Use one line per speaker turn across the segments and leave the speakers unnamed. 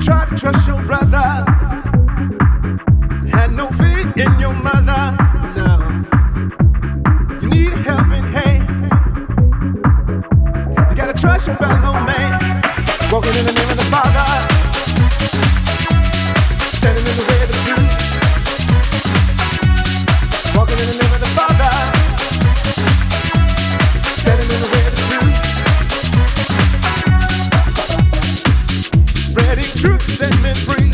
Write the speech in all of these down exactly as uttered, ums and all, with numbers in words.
Try to trust your brother. Had no faith in your mother. No. You need a helping hand. You gotta trust your fellow man. Walking in the name of the Father. Standing in the way of the truth. Walking in the name of the Father. Standing in the way of the truth. Spreading truth, set men free.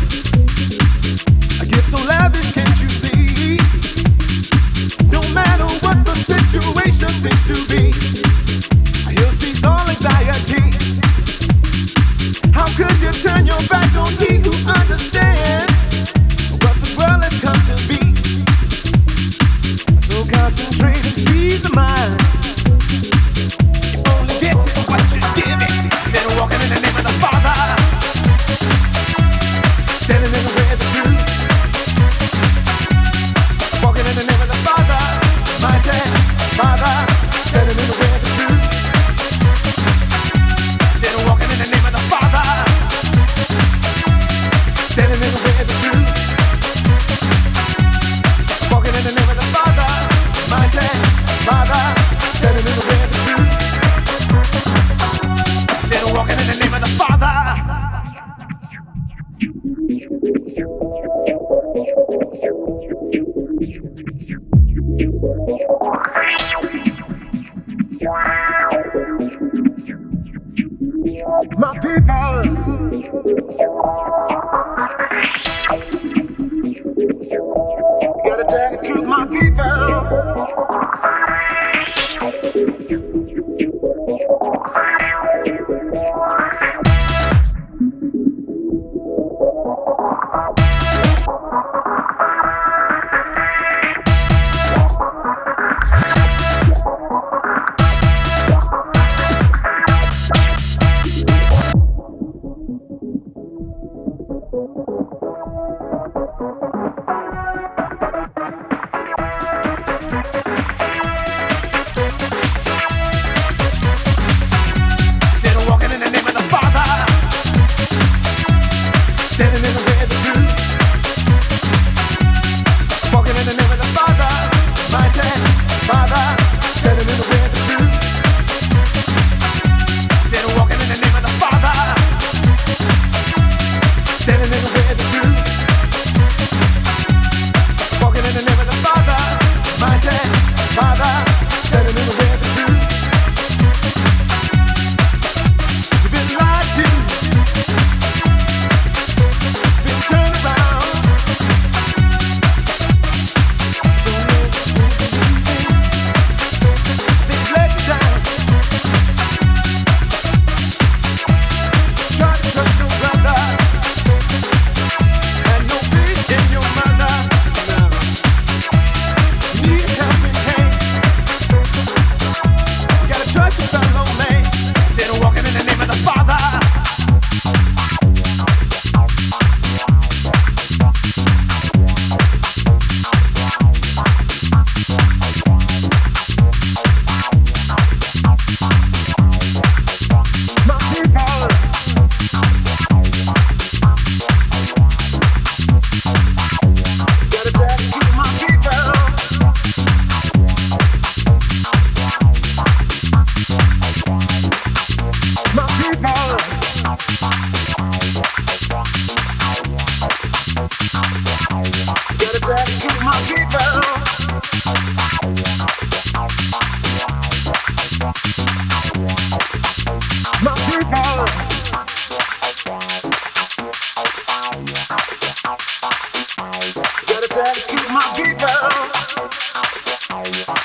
A gift so lavish, can't you see? No matter what the situation seems to be, he'll cease all anxiety. How could you turn your back on he who understands what this world has come to be? So concentrate and feed the mind. You only get to what you give it. Instead of walking in the name of the Father, standing in the way of the truth. Walking in the name of the Father, mighty Father, standing in the way of the truth. Instead of walking in the name of the Father, standing in the way of the truth. Walking in the name of the Father, mighty Father, standing in the way of the truth. Instead of walking in the name of the Father. My people, gotta tell the truth, my people.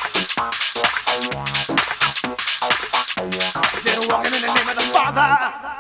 Walking in the name of the Father.